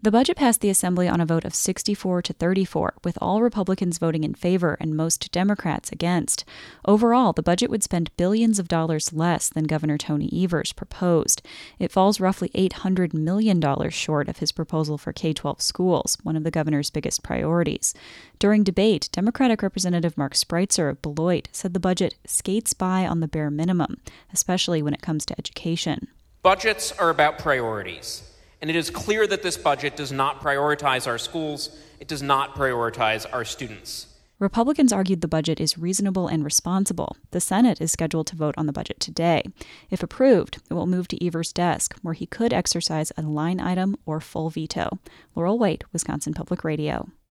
The budget passed the Assembly on a vote of 64 to 34, with all Republicans voting in favor and most Democrats against. Overall, the budget would spend billions of dollars less than Governor Tony Evers proposed. It falls roughly $800 million short of his proposal for K-12 schools, one of the governor's biggest priorities. During debate, Democratic Representative Mark Spreitzer of Beloit said the budget skates by on the bare minimum, especially when it comes to education. Budgets are about priorities. And it is clear that this budget does not prioritize our schools. It does not prioritize our students. Republicans argued the budget is reasonable and responsible. The Senate is scheduled to vote on the budget today. If approved, it will move to Evers' desk, where he could exercise a line item or full veto. Laurel White, Wisconsin Public Radio.